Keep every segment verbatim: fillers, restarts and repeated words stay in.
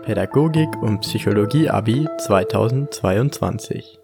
Pädagogik und Psychologie-Abi zweitausendzweiundzwanzig.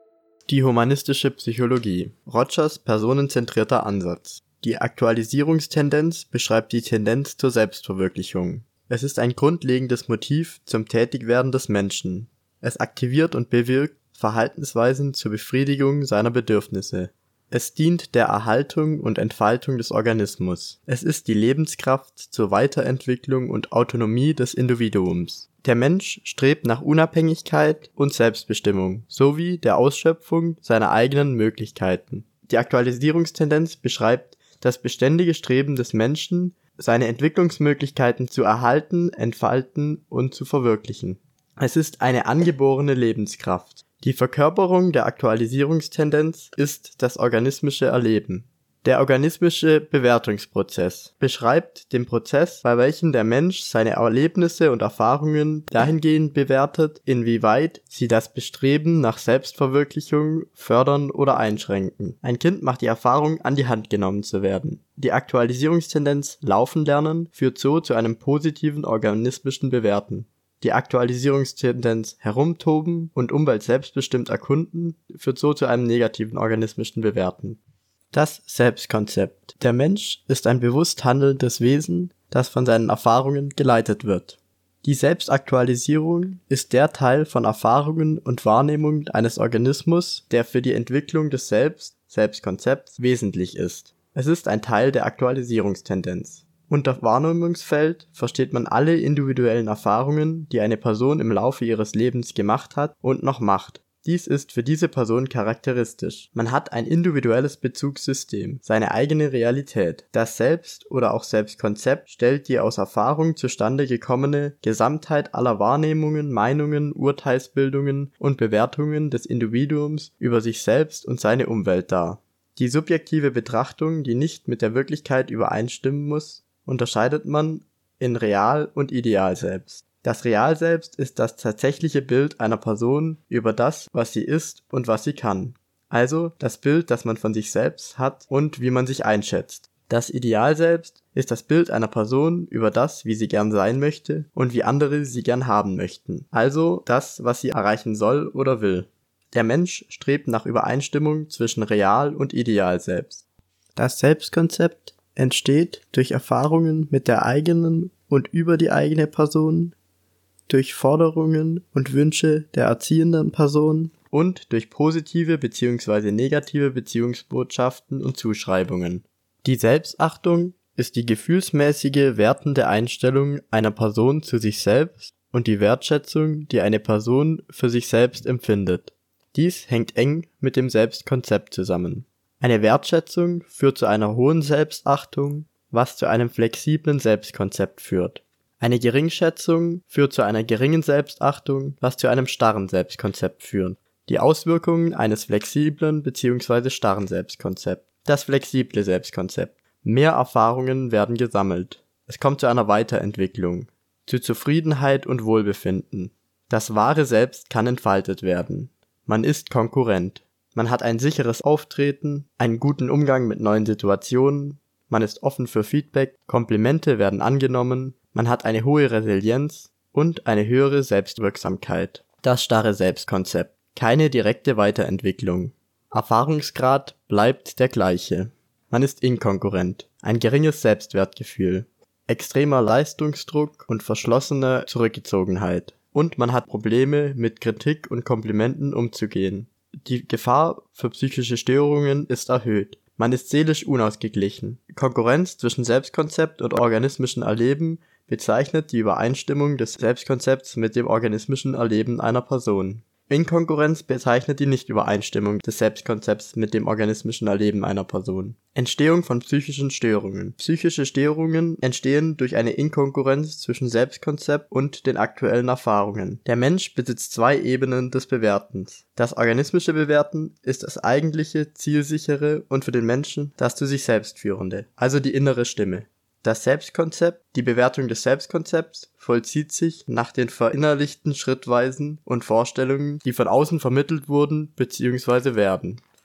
Die humanistische Psychologie. Rogers personenzentrierter Ansatz. Die Aktualisierungstendenz beschreibt die Tendenz zur Selbstverwirklichung. Es ist ein grundlegendes Motiv zum Tätigwerden des Menschen. Es aktiviert und bewirkt Verhaltensweisen zur Befriedigung seiner Bedürfnisse. Es dient der Erhaltung und Entfaltung des Organismus. Es ist die Lebenskraft zur Weiterentwicklung und Autonomie des Individuums. Der Mensch strebt nach Unabhängigkeit und Selbstbestimmung sowie der Ausschöpfung seiner eigenen Möglichkeiten. Die Aktualisierungstendenz beschreibt das beständige Streben des Menschen, seine Entwicklungsmöglichkeiten zu erhalten, entfalten und zu verwirklichen. Es ist eine angeborene Lebenskraft. Die Verkörperung der Aktualisierungstendenz ist das organismische Erleben. Der organismische Bewertungsprozess beschreibt den Prozess, bei welchem der Mensch seine Erlebnisse und Erfahrungen dahingehend bewertet, inwieweit sie das Bestreben nach Selbstverwirklichung fördern oder einschränken. Ein Kind macht die Erfahrung, an die Hand genommen zu werden. Die Aktualisierungstendenz Laufen lernen führt so zu einem positiven organismischen Bewerten. Die Aktualisierungstendenz Herumtoben und Umwelt selbstbestimmt erkunden führt so zu einem negativen organismischen Bewerten. Das Selbstkonzept. Der Mensch ist ein bewusst handelndes Wesen, das von seinen Erfahrungen geleitet wird. Die Selbstaktualisierung ist der Teil von Erfahrungen und Wahrnehmungen eines Organismus, der für die Entwicklung des Selbst, Selbstkonzepts, wesentlich ist. Es ist ein Teil der Aktualisierungstendenz. Unter Wahrnehmungsfeld versteht man alle individuellen Erfahrungen, die eine Person im Laufe ihres Lebens gemacht hat und noch macht. Dies ist für diese Person charakteristisch. Man hat ein individuelles Bezugssystem, seine eigene Realität. Das Selbst oder auch Selbstkonzept stellt die aus Erfahrung zustande gekommene Gesamtheit aller Wahrnehmungen, Meinungen, Urteilsbildungen und Bewertungen des Individuums über sich selbst und seine Umwelt dar. Die subjektive Betrachtung, die nicht mit der Wirklichkeit übereinstimmen muss, unterscheidet man in Real- und Idealselbst. Das Realselbst ist das tatsächliche Bild einer Person über das, was sie ist und was sie kann. Also das Bild, das man von sich selbst hat und wie man sich einschätzt. Das Idealselbst ist das Bild einer Person über das, wie sie gern sein möchte und wie andere sie gern haben möchten. Also das, was sie erreichen soll oder will. Der Mensch strebt nach Übereinstimmung zwischen Real- und Idealselbst. Das Selbstkonzept entsteht durch Erfahrungen mit der eigenen und über die eigene Person, durch Forderungen und Wünsche der erziehenden Person und durch positive bzw. negative Beziehungsbotschaften und Zuschreibungen. Die Selbstachtung ist die gefühlsmäßige wertende Einstellung einer Person zu sich selbst und die Wertschätzung, die eine Person für sich selbst empfindet. Dies hängt eng mit dem Selbstkonzept zusammen. Eine Wertschätzung führt zu einer hohen Selbstachtung, was zu einem flexiblen Selbstkonzept führt. Eine Geringschätzung führt zu einer geringen Selbstachtung, was zu einem starren Selbstkonzept führt. Die Auswirkungen eines flexiblen bzw. starren Selbstkonzepts. Das flexible Selbstkonzept. Mehr Erfahrungen werden gesammelt. Es kommt zu einer Weiterentwicklung, zu Zufriedenheit und Wohlbefinden. Das wahre Selbst kann entfaltet werden. Man ist Konkurrent. Man hat ein sicheres Auftreten, einen guten Umgang mit neuen Situationen, man ist offen für Feedback, Komplimente werden angenommen, man hat eine hohe Resilienz und eine höhere Selbstwirksamkeit. Das starre Selbstkonzept. Keine direkte Weiterentwicklung. Erfahrungsgrad bleibt der gleiche. Man ist inkonkurrent. Ein geringes Selbstwertgefühl. Extremer Leistungsdruck und verschlossene Zurückgezogenheit. Und man hat Probleme, mit Kritik und Komplimenten umzugehen. Die Gefahr für psychische Störungen ist erhöht. Man ist seelisch unausgeglichen. Konkurrenz zwischen Selbstkonzept und organischem Erleben bezeichnet die Übereinstimmung des Selbstkonzepts mit dem organischen Erleben einer Person. Inkonkurrenz bezeichnet die Nichtübereinstimmung des Selbstkonzepts mit dem organischen Erleben einer Person. Entstehung von psychischen Störungen. Psychische Störungen entstehen durch eine Inkonkurrenz zwischen Selbstkonzept und den aktuellen Erfahrungen. Der Mensch besitzt zwei Ebenen des Bewertens. Das organische Bewerten ist das eigentliche, zielsichere und für den Menschen das zu sich selbst führende, also die innere Stimme. Das Selbstkonzept, die Bewertung des Selbstkonzepts, vollzieht sich nach den verinnerlichten Schrittweisen und Vorstellungen, die von außen vermittelt wurden bzw. werden.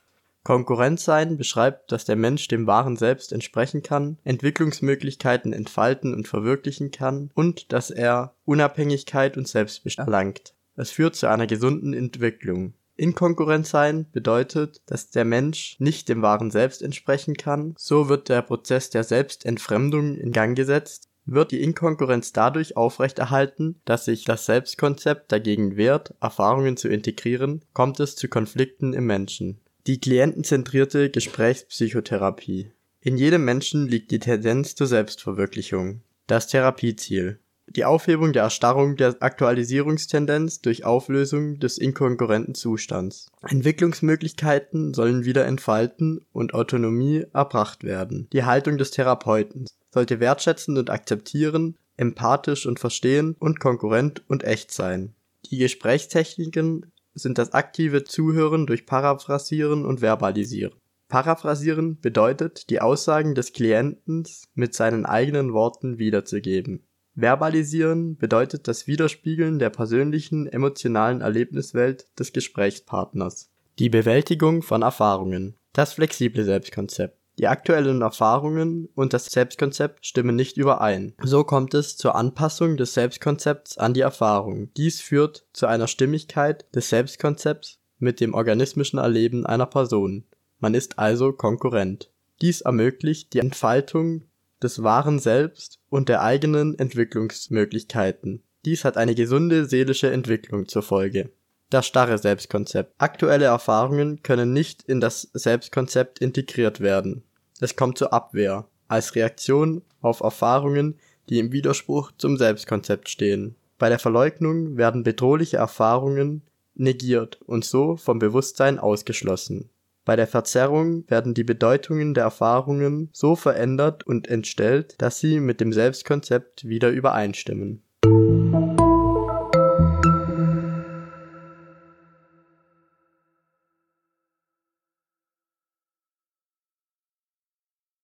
Konkurrenzsein beschreibt, dass der Mensch dem wahren Selbst entsprechen kann, Entwicklungsmöglichkeiten entfalten und verwirklichen kann und dass er Unabhängigkeit und Selbstbestimmung erlangt. Es führt zu einer gesunden Entwicklung. Inkonkurrenzsein bedeutet, dass der Mensch nicht dem wahren Selbst entsprechen kann. So wird der Prozess der Selbstentfremdung in Gang gesetzt. Wird die Inkonkurrenz dadurch aufrechterhalten, dass sich das Selbstkonzept dagegen wehrt, Erfahrungen zu integrieren, kommt es zu Konflikten im Menschen. Die klientenzentrierte Gesprächspsychotherapie. In jedem Menschen liegt die Tendenz zur Selbstverwirklichung. Das Therapieziel. Die Aufhebung der Erstarrung der Aktualisierungstendenz durch Auflösung des inkongruenten Zustands. Entwicklungsmöglichkeiten sollen wieder entfalten und Autonomie erbracht werden. Die Haltung des Therapeuten sollte wertschätzend und akzeptieren, empathisch und verstehen und konkurrent und echt sein. Die Gesprächstechniken sind das aktive Zuhören durch Paraphrasieren und Verbalisieren. Paraphrasieren bedeutet, die Aussagen des Klienten mit seinen eigenen Worten wiederzugeben. Verbalisieren bedeutet das Widerspiegeln der persönlichen, emotionalen Erlebniswelt des Gesprächspartners. Die Bewältigung von Erfahrungen. Das flexible Selbstkonzept. Die aktuellen Erfahrungen und das Selbstkonzept stimmen nicht überein. So kommt es zur Anpassung des Selbstkonzepts an die Erfahrung. Dies führt zu einer Stimmigkeit des Selbstkonzepts mit dem organismischen Erleben einer Person. Man ist also konkurrent. Dies ermöglicht die Entfaltung des wahren Selbst und der eigenen Entwicklungsmöglichkeiten. Dies hat eine gesunde seelische Entwicklung zur Folge. Das starre Selbstkonzept. Aktuelle Erfahrungen können nicht in das Selbstkonzept integriert werden. Es kommt zur Abwehr, als Reaktion auf Erfahrungen, die im Widerspruch zum Selbstkonzept stehen. Bei der Verleugnung werden bedrohliche Erfahrungen negiert und so vom Bewusstsein ausgeschlossen. Bei der Verzerrung werden die Bedeutungen der Erfahrungen so verändert und entstellt, dass sie mit dem Selbstkonzept wieder übereinstimmen.